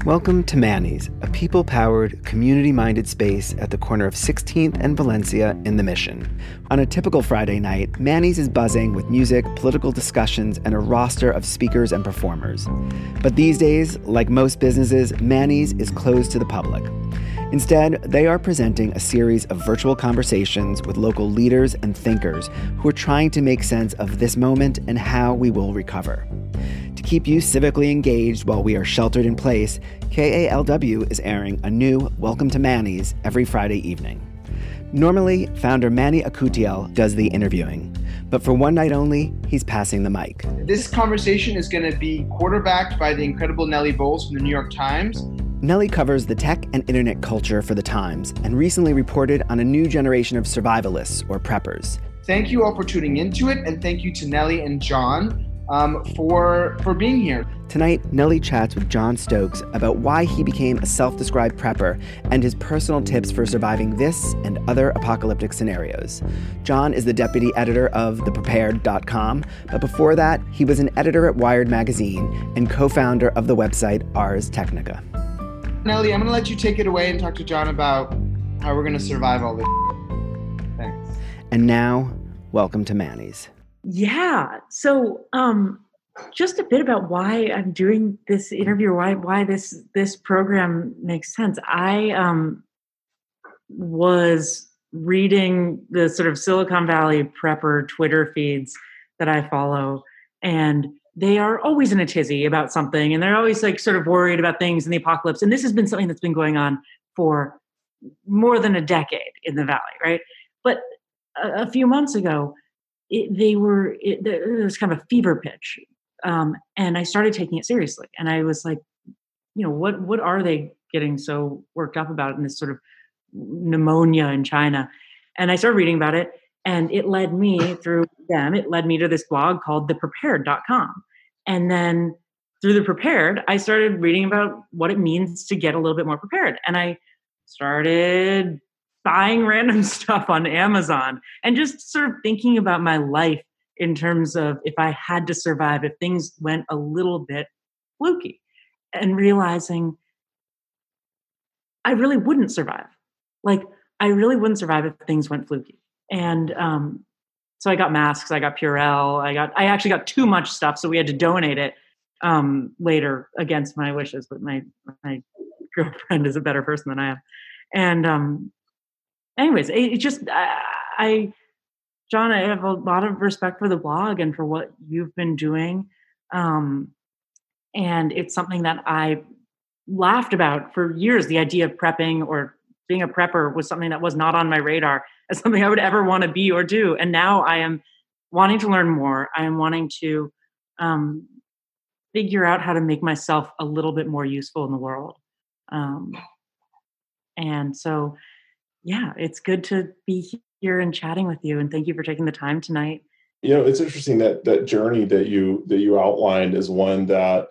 Welcome to Manny's, a people-powered, community-minded space at the corner of 16th and Valencia in the Mission. On a typical Friday night, Manny's is buzzing with music, political discussions, and a roster of speakers and performers. But these days, like most businesses, Manny's is closed to the public. Instead, they are presenting a series of virtual conversations with local leaders and thinkers who are trying to make sense of this moment and how we will recover. To keep you civically engaged while we are sheltered in place, KALW is airing a new Welcome to Manny's every Friday evening. Normally, founder Manny Akutiel does the interviewing, but for one night only, he's passing the mic. This conversation is going to be quarterbacked by the incredible Nellie Bowles from the New York Times. Nellie covers the tech and internet culture for The Times and recently reported on a new generation of survivalists or preppers. Thank you all for tuning into it, and thank you to Nellie and John for being here. Tonight, Nellie chats with John Stokes about why he became a self-described prepper and his personal tips for surviving this and other apocalyptic scenarios. John is the deputy editor of theprepared.com, but before that, he was an editor at Wired magazine and co-founder of the website Ars Technica. Nellie, I'm going to let you take it away and talk to John about how we're going to survive all this. Thanks. And now, welcome to Manny's. Yeah. So, just a bit about why I'm doing this interview, why this program makes sense. I was reading the sort of Silicon Valley prepper Twitter feeds that I follow, and they are always in a tizzy about something, and they're always like sort of worried about things in the apocalypse. And this has been something that's been going on for more than a decade in the Valley, right? But a few months ago, there was kind of a fever pitch. And I started taking it seriously. And I was like, what are they getting so worked up about in this sort of pneumonia in China? And I started reading about it, and it led me to this blog called theprepared.com. And then through The Prepared, I started reading about what it means to get a little bit more prepared. And I started buying random stuff on Amazon and just sort of thinking about my life in terms of if I had to survive, if things went a little bit fluky, and realizing I really wouldn't survive. Like, I really wouldn't survive if things went fluky. And so I got masks, I got Purell, I actually got too much stuff, so we had to donate it later against my wishes, but my girlfriend is a better person than I am. And anyways, it just, John, I have a lot of respect for the blog and for what you've been doing. And it's something that I laughed about for years. The idea of prepping or being a prepper was something that was not on my radar as something I would ever want to be or do. And now I am wanting to learn more. I am wanting to figure out how to make myself a little bit more useful in the world. And so, yeah, it's good to be here and chatting with you. And thank you for taking the time tonight. It's interesting that journey that you outlined is one that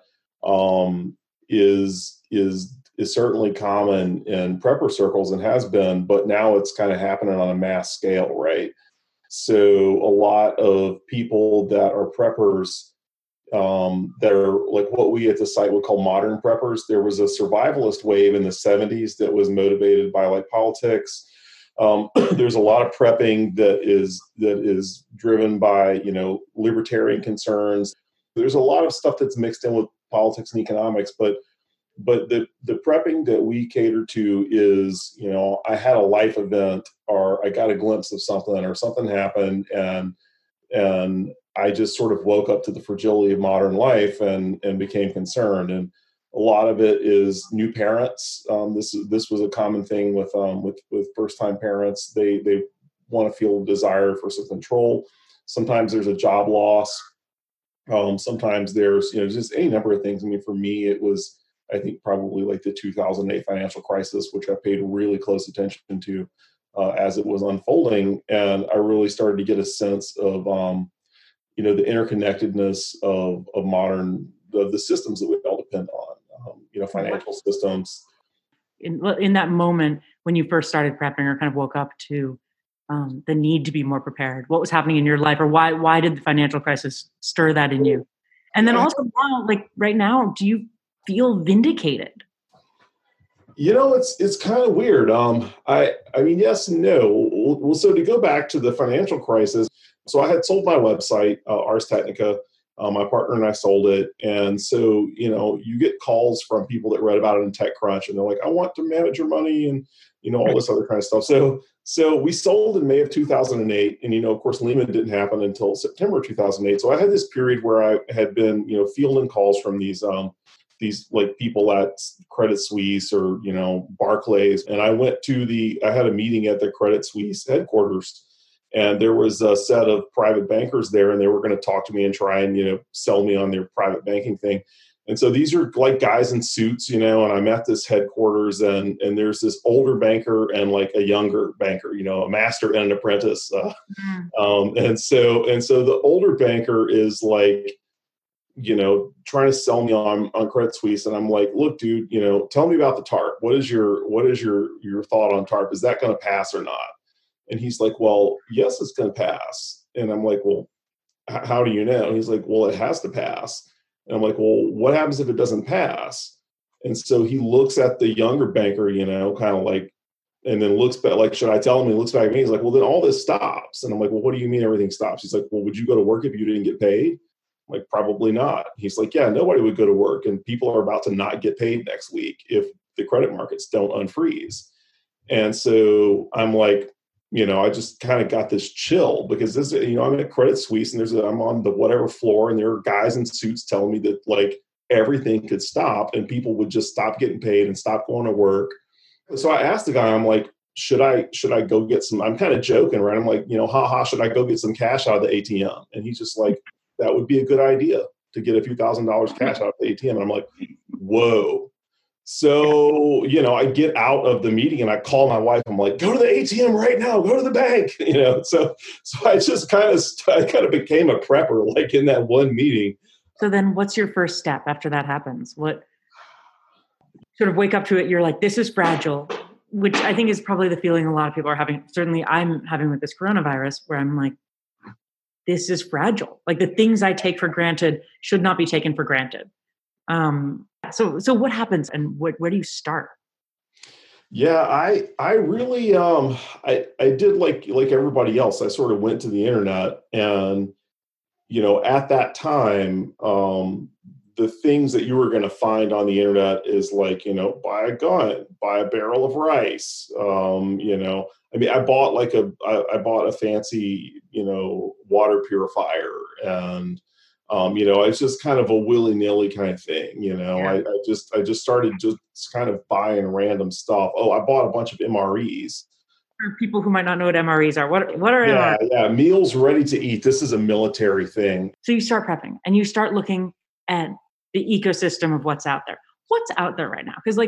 is certainly common in prepper circles and has been, but now it's kind of happening on a mass scale, right? So a lot of people that are preppers that are like what we at the site would call modern preppers. There was a survivalist wave in the 70s that was motivated by like politics. There's a lot of prepping that is driven by, libertarian concerns. There's a lot of stuff that's mixed in with politics and economics, but the prepping that we cater to is, I had a life event or I got a glimpse of something or something happened and I just sort of woke up to the fragility of modern life and became concerned. And a lot of it is new parents. This was a common thing with first-time parents. They want to feel a desire for some control. Sometimes there's a job loss. Sometimes there's just any number of things. I mean, for me, it was I think probably like the 2008 financial crisis, which I paid really close attention to as it was unfolding, and I really started to get a sense of the interconnectedness of the systems that we all depend on. Financial systems. In that moment when you first started prepping or kind of woke up to the need to be more prepared, what was happening in your life, or why did the financial crisis stir that in you? And then also now, like right now, do you feel vindicated? It's kind of weird. I mean, yes and no. Well, so to go back to the financial crisis, so I had sold my website, Ars Technica. My partner and I sold it, and so you get calls from people that read about it in TechCrunch, and they're like, "I want to manage your money," and all this other kind of stuff. So we sold in May of 2008, and of course, Lehman didn't happen until September 2008. So I had this period where I had been fielding calls from these like people at Credit Suisse or Barclays, and I had a meeting at the Credit Suisse headquarters, and there was a set of private bankers there, and they were going to talk to me and try and sell me on their private banking thing. And so these are like guys in suits, and I'm at this headquarters, and there's this older banker and like a younger banker, a master and an apprentice. And so the older banker is like, trying to sell me on Credit Suisse. And I'm like, look, dude, tell me about the TARP. What is your thought on TARP? Is that going to pass or not? And he's like, well, yes, it's going to pass. And I'm like, well, how do you know? And he's like, well, it has to pass. And I'm like, well, what happens if it doesn't pass? And so he looks at the younger banker, kind of like, and then looks back, like, should I tell him? He looks back at me. He's like, well, then all this stops. And I'm like, well, what do you mean everything stops? He's like, well, would you go to work if you didn't get paid? Like, probably not. He's like, yeah, nobody would go to work, and people are about to not get paid next week if the credit markets don't unfreeze. And so I'm like, I just kind of got this chill because this, I'm at Credit Suisse, and I'm on the whatever floor, and there are guys in suits telling me that like everything could stop and people would just stop getting paid and stop going to work. So I asked the guy, I'm like, should I go get some? I'm kind of joking, right? I'm like, should I go get some cash out of the ATM? And he's just like, that would be a good idea to get a few $1,000s cash out of the ATM. And I'm like, whoa. So, I get out of the meeting and I call my wife. I'm like, go to the ATM right now, go to the bank, So I just kind of became a prepper, like in that one meeting. So then what's your first step after that happens? What sort of wake up to it? You're like, this is fragile, which I think is probably the feeling a lot of people are having. Certainly I'm having with this coronavirus, where I'm like, this is fragile. Like the things I take for granted should not be taken for granted. So what happens, and where do you start? Yeah, I really I did like everybody else. I sort of went to the internet, and at that time, the things that you were going to find on the internet is like, buy a gun, buy a barrel of rice. I mean, I bought a fancy, water purifier, and it's just kind of a willy-nilly kind of thing. Yeah. I just started just kind of buying random stuff. Oh, I bought a bunch of MREs. For people who might not know what MREs are, what are MREs? Yeah, meals ready to eat. This is a military thing. So you start prepping and you start looking at the ecosystem of what's out there. What's out there right now? Because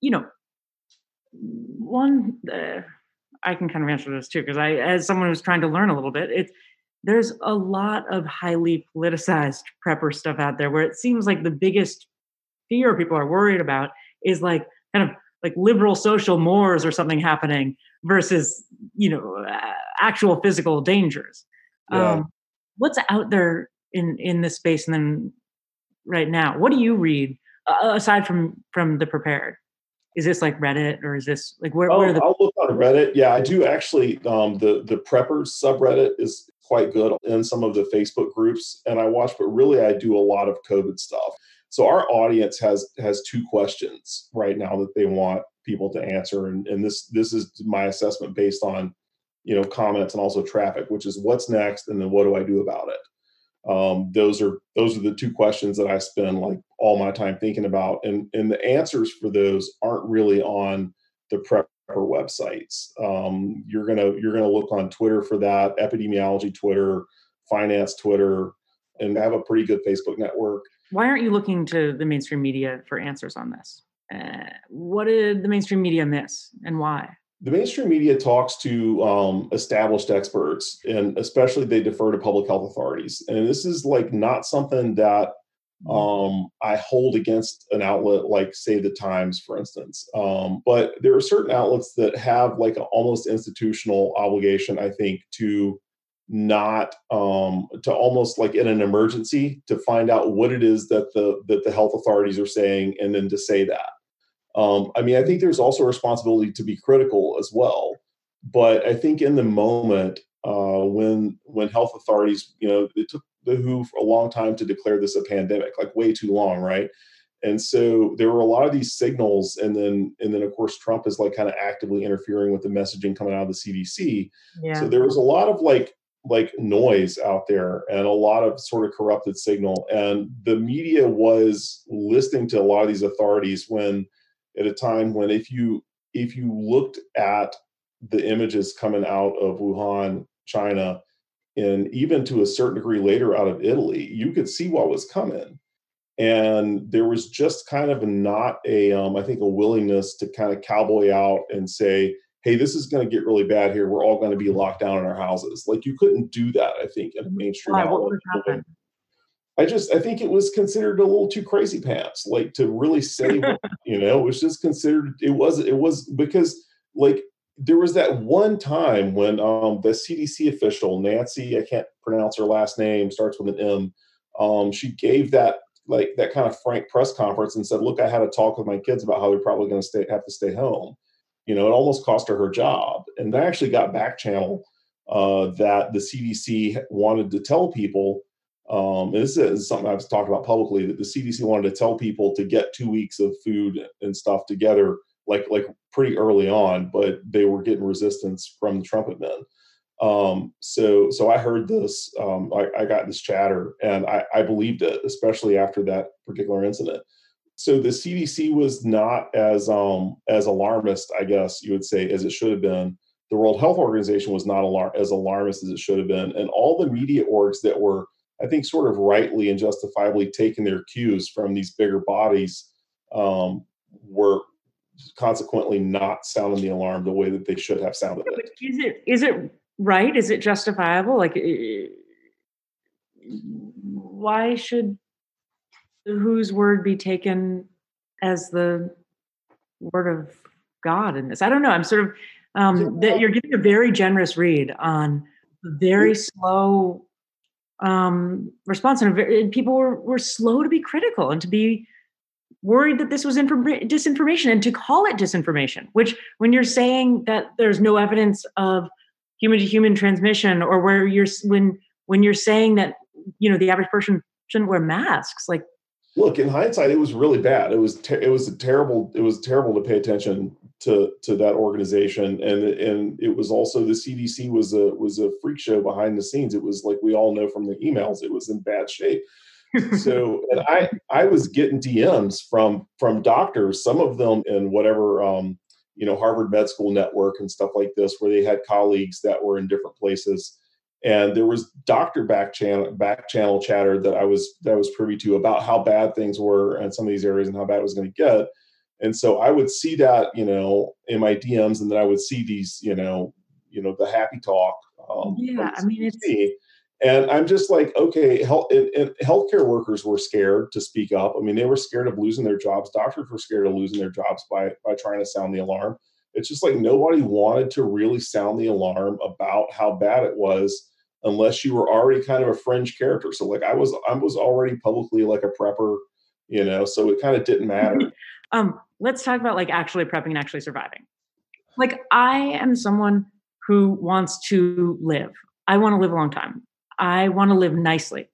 I can kind of answer this too, because as someone who's trying to learn a little bit, there's a lot of highly politicized prepper stuff out there where it seems like the biggest fear people are worried about is like kind of like liberal social mores or something happening versus, actual physical dangers. Yeah. What's out there in this space? And then right now, what do you read aside from the Prepared? Is this like Reddit, or is this like where are the... I'll look on Reddit. Yeah, I do actually. The Preppers subreddit is quite good in some of the Facebook groups, and I watch. But really, I do a lot of COVID stuff. So our audience has two questions right now that they want people to answer, and this is my assessment based on comments and also traffic, which is what's next, and then what do I do about it. Those are the two questions that I spend like all my time thinking about, and the answers for those aren't really on the prepper websites. You're gonna look on Twitter for that, epidemiology Twitter, finance Twitter, and have a pretty good Facebook network. Why aren't you looking to the mainstream media for answers on this? What did the mainstream media miss, and why? The mainstream media talks to established experts, and especially they defer to public health authorities. And this is like not something that I hold against an outlet like, say, the Times, for instance. But there are certain outlets that have like an almost institutional obligation, I think, to not to almost like in an emergency to find out what it is that the health authorities are saying, and then to say that. I mean, I think there's also a responsibility to be critical as well. But I think in the moment, when health authorities, it took the WHO a long time to declare this a pandemic, like way too long, right? And so there were a lot of these signals, and then of course Trump is like kind of actively interfering with the messaging coming out of the CDC. So Yeah. there was a lot of like noise out there and a lot of sort of corrupted signal, and the media was listening to a lot of these authorities when at a time when if you looked at the images coming out of Wuhan, China, and even to a certain degree later out of Italy, you could see what was coming. And there was just kind of not I think, a willingness to kind of cowboy out and say, hey, this is going to get really bad here. We're all going to be locked down in our houses. Like, you couldn't do that, I think, in a mainstream Why? What outlet. would happen? I think it was considered a little too crazy pants, like to really say, it was just considered, it was because like there was that one time when the CDC official, Nancy, I can't pronounce her last name, starts with an M. She gave that kind of frank press conference and said, look, I had a talk with my kids about how they're probably going to have to stay home. It almost cost her job. And I actually got back channel that the CDC wanted to tell people, and this is something I've talked about publicly, that the CDC wanted to tell people to get 2 weeks of food and stuff together, like pretty early on, but they were getting resistance from the trumpet men. So I heard this, I got this chatter, and I believed it, especially after that particular incident. So the CDC was not as alarmist, I guess you would say, as it should have been. The World Health Organization was not as alarmist as it should have been. And all the media orgs that were, I think, sort of rightly and justifiably taking their cues from these bigger bodies were consequently not sounding the alarm the way that they should have sounded it. Is it right? Is it justifiable? Like, why should the WHO's word be taken as the word of God in this? I don't know. I'm sort of that you're giving a very generous read on very slow response, and people were slow to be critical and to be worried that this was disinformation, and to call it disinformation, which, when you're saying that there's no evidence of human to human transmission, or when you're saying that the average person shouldn't wear masks, like, look, in hindsight, it was really bad. It was terrible to pay attention to that organization, and it was also, the CDC was a freak show behind the scenes. It was, like we all know from the emails, it was in bad shape. So, and I was getting DMs from doctors, some of them in whatever Harvard Med School network and stuff like this, where they had colleagues that were in different places. And there was doctor back channel chatter that I was privy to about how bad things were in some of these areas and how bad it was going to get. And so I would see that, in my DMs, and then I would see these, the happy talk. I mean, it's. And I'm just like, okay, healthcare workers were scared to speak up. I mean, they were scared of losing their jobs. Doctors were scared of losing their jobs by trying to sound the alarm. It's just like nobody wanted to really sound the alarm about how bad it was, unless you were already kind of a fringe character. So like I was already publicly like a prepper, so it kind of didn't matter. Let's talk about like actually prepping and actually surviving. Like, I am someone who wants to live. I want to live a long time. I want to live nicely.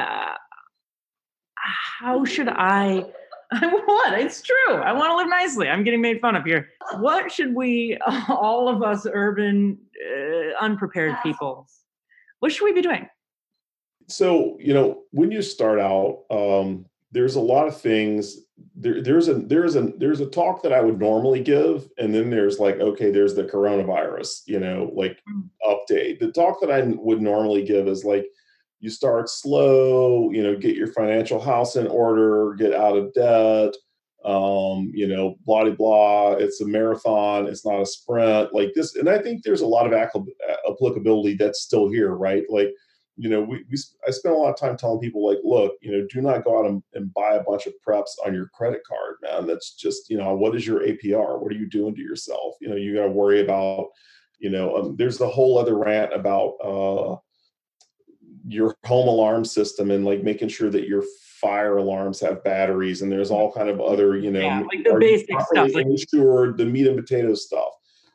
How should I want? It's true. I want to live nicely. I'm getting made fun of here. What should we, all of us urban, unprepared people, what should we be doing? So, when you start out, there's a lot of things. There's a talk that I would normally give, and then there's like, okay, there's the coronavirus, update. The talk that I would normally give is like, you start slow, get your financial house in order, get out of debt, blah, blah, blah. It's a marathon. It's not a sprint like this. And I think there's a lot of applicability that's still here, right? Like, I spent a lot of time telling people, like, look, do not go out and buy a bunch of preps on your credit card, man. That's just, what is your APR? What are you doing to yourself? You got to worry about, there's the whole other rant about, your home alarm system and like making sure that your fire alarms have batteries, and there's all kind of other, you know, like the basic stuff, like insured, the meat and potato stuff.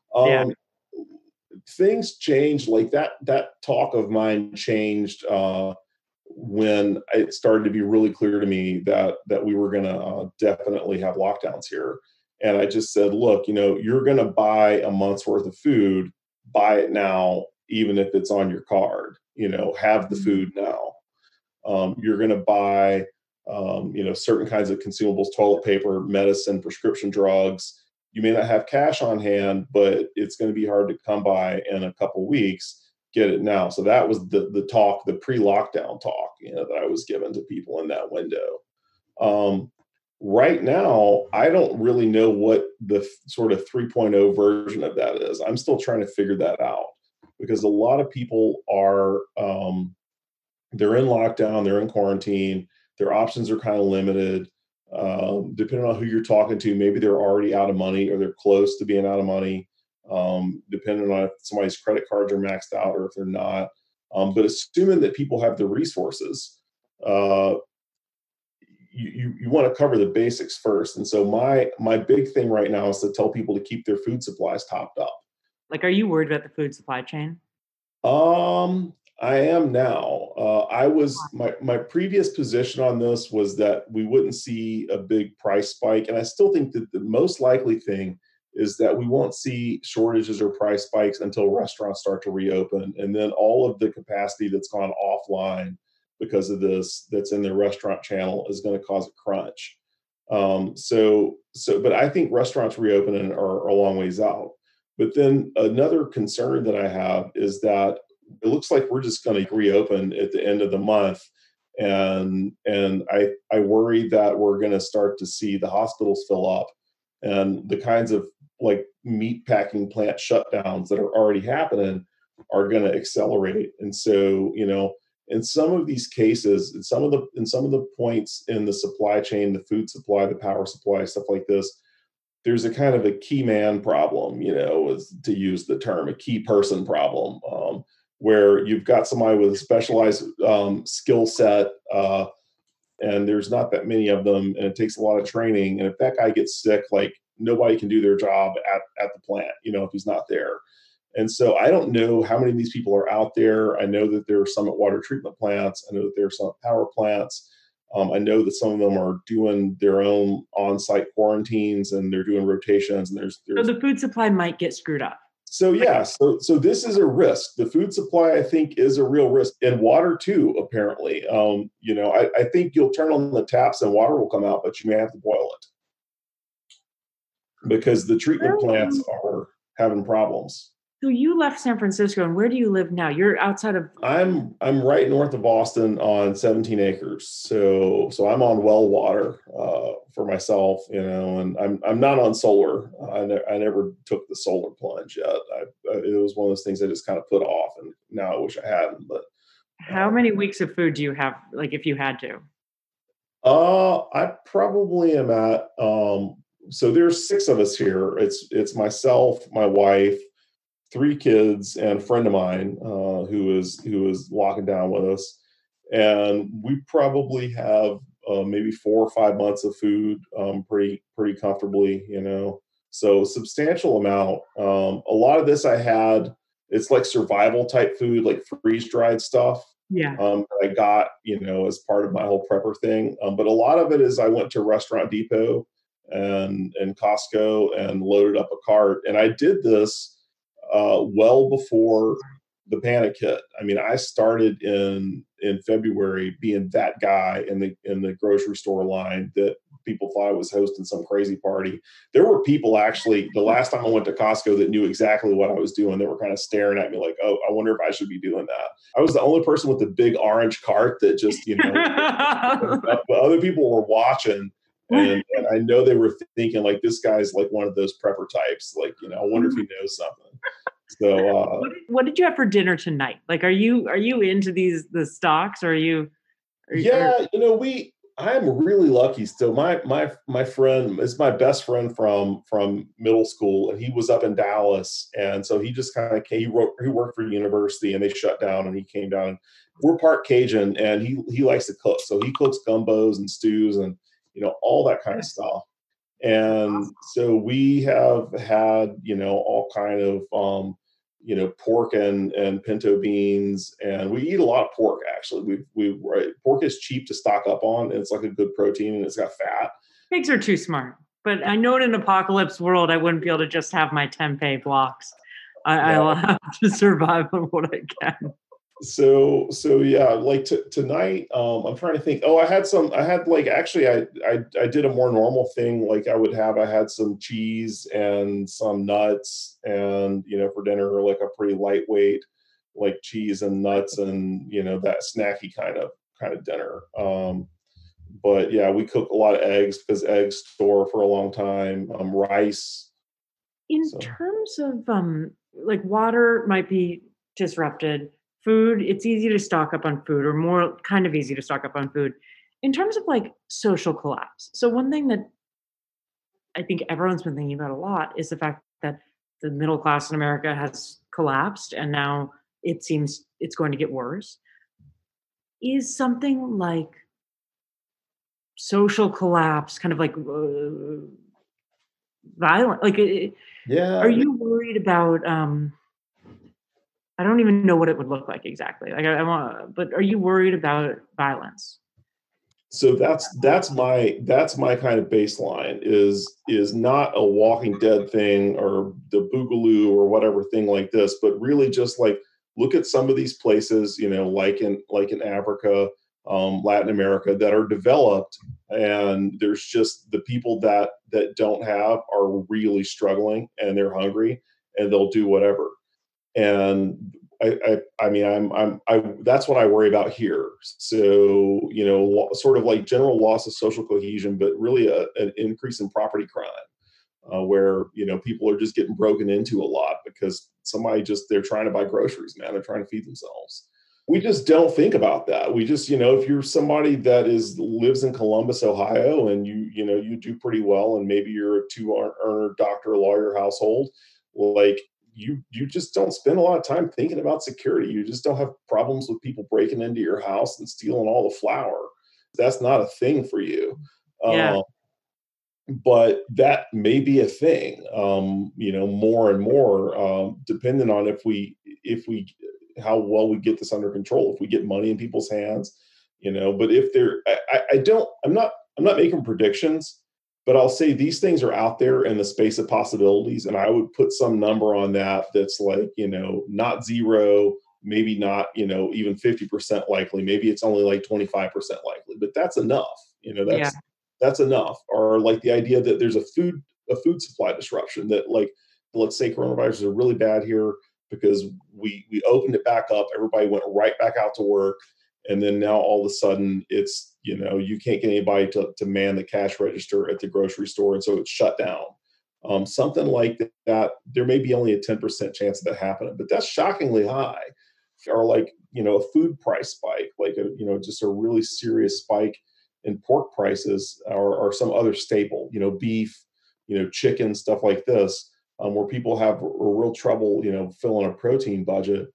Things changed, like that talk of mine changed when it started to be really clear to me that we were going to definitely have lockdowns here. And I just said, look, you know, you're going to buy a month's worth of food, buy it now, even if it's on your card, you know, have the food now. You're going to buy, you know, certain kinds of consumables, toilet paper, medicine, prescription drugs. You may not have cash on hand, but it's going to be hard to come by in a couple weeks. Get it now. So that was the talk, the pre-lockdown talk, you know, that I was given to people in that window. Right now, I don't really know what the sort of 3.0 version of that is. I'm still trying to figure that out, because a lot of people are, they're in lockdown, they're in quarantine, their options are kind of limited. Depending on who you're talking to, maybe they're already out of money or they're close to being out of money, depending on if somebody's credit cards are maxed out or if they're not. But assuming that people have the resources, you want to cover the basics first. And so my big thing right now is to tell people to keep their food supplies topped up. Like, are you worried about the food supply chain? I am now. I was my previous position on this was that we wouldn't see a big price spike, and I still think that the most likely thing is that we won't see shortages or price spikes until restaurants start to reopen, and then all of the capacity that's gone offline because of this that's in the restaurant channel is going to cause a crunch. But I think restaurants reopening are a long ways out. But then another concern that I have is that it looks like we're just going to reopen at the end of the month. And I worry that we're going to start to see the hospitals fill up, and the kinds of like meat packing plant shutdowns that are already happening are going to accelerate. And so, you know, in some of these cases, in some of the points in the supply chain, the food supply, the power supply, stuff like this, there's a kind of a key man problem, you know, to use the term, a key person problem, where you've got somebody with a specialized skill set, and there's not that many of them, and it takes a lot of training. And if that guy gets sick, like nobody can do their job at the plant, you know, if he's not there. And so I don't know how many of these people are out there. I know that there are some at water treatment plants. I know that there are some at power plants. I know that some of them are doing their own on-site quarantines, and they're doing rotations. And there's so the food supply might get screwed up. So yeah, so this is a risk. The food supply, I think, is a real risk, and water too. Apparently, you know, I think you'll turn on the taps and water will come out, but you may have to boil it because the treatment plants are having problems. So you left San Francisco, and where do you live now? You're outside of. I'm right north of Boston on 17 acres. So I'm on well water for myself, you know, and I'm not on solar. I never took the solar plunge yet. It was one of those things I just kind of put off, and now I wish I hadn't. But how many weeks of food do you have? Like, if you had to? I probably am at. So there's 6 of us here. It's myself, my wife, 3 kids, and a friend of mine who is locking down with us, and we probably have maybe 4 or 5 months of food pretty comfortably, you know. So substantial amount. A lot of this I had. It's like survival type food, like freeze dried stuff. Yeah. I got, you know, as part of my whole prepper thing. But a lot of it is I went to Restaurant Depot and Costco and loaded up a cart, and I did this well before the panic hit. I mean, I started in February being that guy in the grocery store line that people thought I was hosting some crazy party. There were people actually, the last time I went to Costco, that knew exactly what I was doing. They were kind of staring at me like, oh, I wonder if I should be doing that. I was the only person with the big orange cart that just, you know, but other people were watching. And I know they were thinking like, this guy's like one of those prepper types. Like, you know, I wonder if he knows something. So, what did you have for dinner tonight? Like, are you into the stocks? Or are you? Yeah, you know, I'm really lucky still. My friend is my best friend from middle school, and he was up in Dallas, and so he just kind of came. He worked for university, and they shut down, and he came down we're part Cajun, and he likes to cook. So he cooks gumbos and stews and, all that kind of stuff. And so we have had, all kind of, pork and pinto beans, and we eat a lot of pork. Actually, pork is cheap to stock up on. And it's like a good protein, and it's got fat. Pigs are too smart. But I know in an apocalypse world, I wouldn't be able to just have my tempeh blocks. I'll have to survive on what I can. So yeah, like tonight, I'm trying to think. Oh, I did a more normal thing. Like I had some cheese and some nuts, and for dinner, like a pretty lightweight, like cheese and nuts, and that snacky kind of dinner. But yeah, we cook a lot of eggs because eggs store for a long time. Rice. In terms of like water might be disrupted. Food, it's easy to stock up on food, or more kind of easy to stock up on food. In terms of like social collapse. So one thing that I think everyone's been thinking about a lot is the fact that the middle class in America has collapsed, and now it seems it's going to get worse. Is something like social collapse kind of like violent? Like, yeah. Are you worried about? I don't even know what it would look like exactly. Like but are you worried about violence? So that's my kind of baseline is not a Walking Dead thing or the Boogaloo or whatever thing like this, but really just like look at some of these places, like in Africa, Latin America, that are developed, and there's just the people that don't have are really struggling, and they're hungry, and they'll do whatever. And I mean, that's what I worry about here. So, sort of like general loss of social cohesion, but really an increase in property crime, where, people are just getting broken into a lot because they're trying to buy groceries, man. They're trying to feed themselves. We just don't think about that. We just, if you're somebody that lives in Columbus, Ohio, and you do pretty well, and maybe you're a 2-earner doctor, lawyer household, like, you just don't spend a lot of time thinking about security. You just don't have problems with people breaking into your house and stealing all the flour. That's not a thing for you. Yeah. But that may be a thing, more and more, depending on how well we get this under control, if we get money in people's hands, but I'm not making predictions, but I'll say these things are out there in the space of possibilities. And I would put some number on that's like, not zero, maybe not, even 50% likely. Maybe it's only like 25% likely, but that's enough. That's enough. Or like the idea that there's a food supply disruption, that like, let's say coronavirus is really bad here because we opened it back up. Everybody went right back out to work. And then now all of a sudden it's, you can't get anybody to man the cash register at the grocery store. And so it's shut down. Something like that, there may be only a 10% chance of that happening, but that's shockingly high. Or like, a food price spike, like just a really serious spike in pork prices, or some other staple, beef, chicken, stuff like this, where people have a real trouble, filling a protein budget.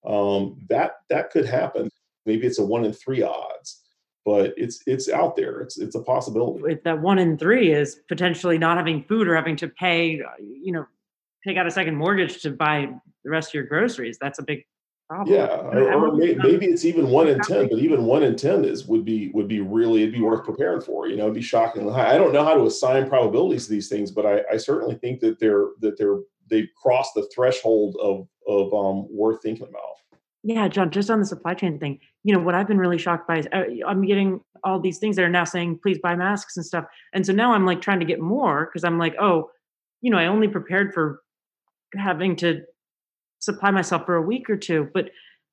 That could happen. Maybe it's a 1 in 3 odds, but it's out there. It's a possibility. If that 1 in 3 is potentially not having food or having to pay, take out a second mortgage to buy the rest of your groceries, that's a big problem. Yeah, or maybe it's even 1 in 10, but even 1 in 10 would be really, it'd be worth preparing for. It'd be shockingly high. I don't know how to assign probabilities to these things, but I certainly think that they've crossed the threshold of worth thinking about. Yeah, John, just on the supply chain thing, what I've been really shocked by is I'm getting all these things that are now saying, please buy masks and stuff. And so now I'm like trying to get more because I'm like, I only prepared for having to supply myself for a week or two. But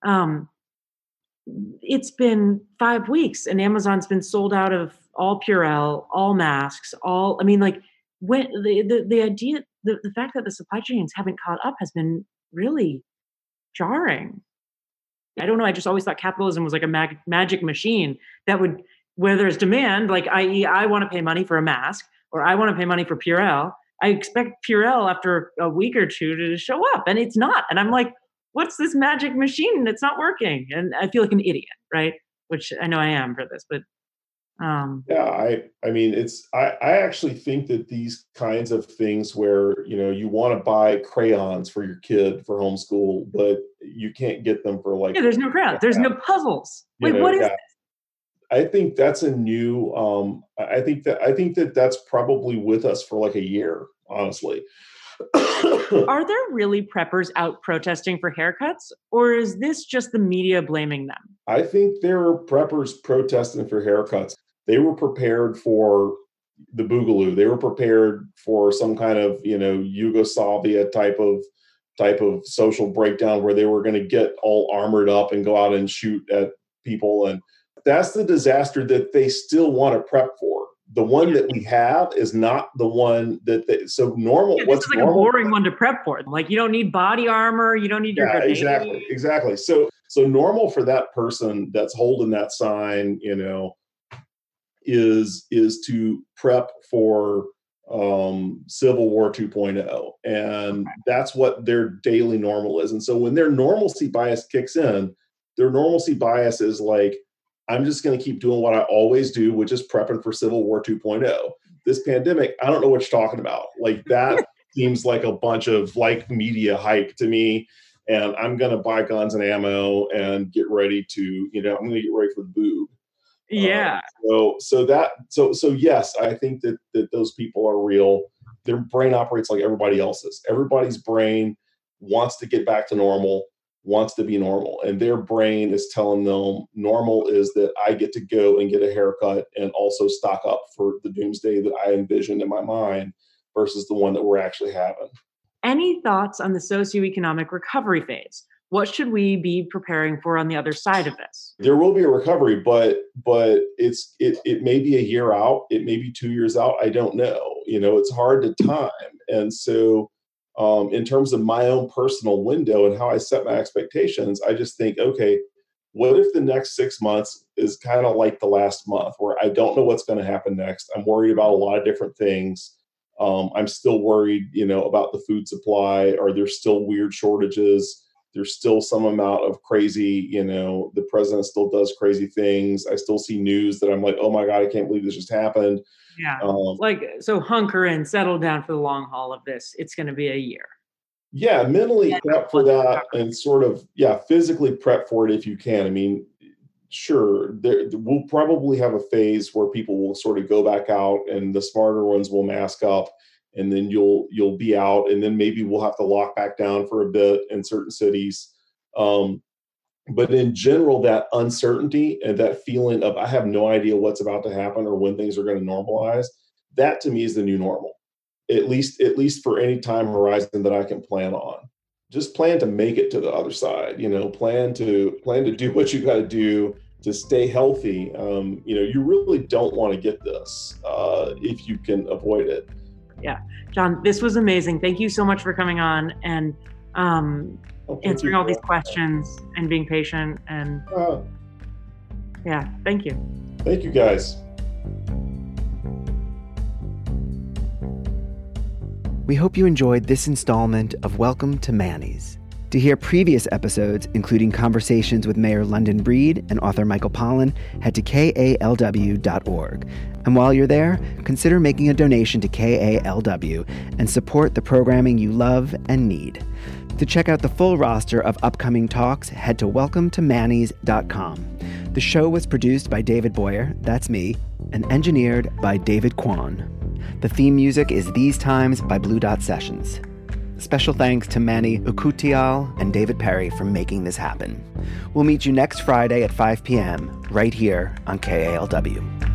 it's been 5 weeks and Amazon's been sold out of all Purell, all masks, when the idea, the fact that the supply chains haven't caught up has been really jarring. I don't know. I just always thought capitalism was like a magic machine that would, where there's demand, like i.e. I want to pay money for a mask or I want to pay money for Purell. I expect Purell after a week or two to show up, and it's not. And I'm like, what's this magic machine? And it's not working. And I feel like an idiot, right? Which I know I am for this, but yeah, I mean, I actually think that these kinds of things where, you want to buy crayons for your kid for homeschool, but you can't get them for like, there's no crayons, there's no puzzles. Like, what is this? I think that's a new, I think that that's probably with us for like a year, honestly. Are there really preppers out protesting for haircuts, or is this just the media blaming them? I think there are preppers protesting for haircuts. They were prepared for the Boogaloo. They were prepared for some kind of, Yugoslavia type of social breakdown where they were going to get all armored up and go out and shoot at people. And that's the disaster that they still want to prep for. The one that we have is not the one that so normal. This is like a boring one to prep for. Like, you don't need body armor. You don't need your grenade. Exactly. So normal for that person that's holding that sign, is to prep for Civil War 2.0. And that's what their daily normal is. And so when their normalcy bias kicks in, their normalcy bias is like, I'm just going to keep doing what I always do, which is prepping for Civil War 2.0. This pandemic, I don't know what you're talking about. Like, that seems like a bunch of like media hype to me. And I'm going to buy guns and ammo and get ready to, I'm going to get ready for the boob. Yeah. So yes, I think that those people are real. Their brain operates like everybody else's. Everybody's brain wants to get back to normal, wants to be normal. And their brain is telling them normal is that I get to go and get a haircut and also stock up for the doomsday that I envisioned in my mind versus the one that we're actually having. Any thoughts on the socioeconomic recovery phase? What should we be preparing for on the other side of this? There will be a recovery, but it may be a year out. It may be 2 years out. I don't know. It's hard to time. And so in terms of my own personal window and how I set my expectations, I just think, okay, what if the next 6 months is kind of like the last month where I don't know what's going to happen next? I'm worried about a lot of different things. I'm still worried, about the food supply. Are there still weird shortages? There's still some amount of crazy, the president still does crazy things. I still see news that I'm like, oh my God, I can't believe this just happened. Yeah. So hunker in, settle down for the long haul of this. It's going to be a year. Yeah. Mentally prep for that and sort of, physically prep for it if you can. I mean, sure, we'll probably have a phase where people will sort of go back out and the smarter ones will mask up. And then you'll be out, and then maybe we'll have to lock back down for a bit in certain cities. But in general, that uncertainty and that feeling of I have no idea what's about to happen or when things are going to normalize, that to me is the new normal. At least for any time horizon that I can plan on. Just plan to make it to the other side. Plan to do what you got to do to stay healthy. You really don't want to get this if you can avoid it. Yeah. John, this was amazing. Thank you so much for coming on and answering all these questions and being patient. And thank you. Thank you, guys. We hope you enjoyed this installment of Welcome to Manny's. To hear previous episodes, including conversations with Mayor London Breed and author Michael Pollan, head to KALW.org. And while you're there, consider making a donation to KALW and support the programming you love and need. To check out the full roster of upcoming talks, head to welcometomannys.com. The show was produced by David Boyer, that's me, and engineered by David Kwan. The theme music is These Times by Blue Dot Sessions. Special thanks to Manny Ukutial and David Perry for making this happen. We'll meet you next Friday at 5 p.m. right here on KALW.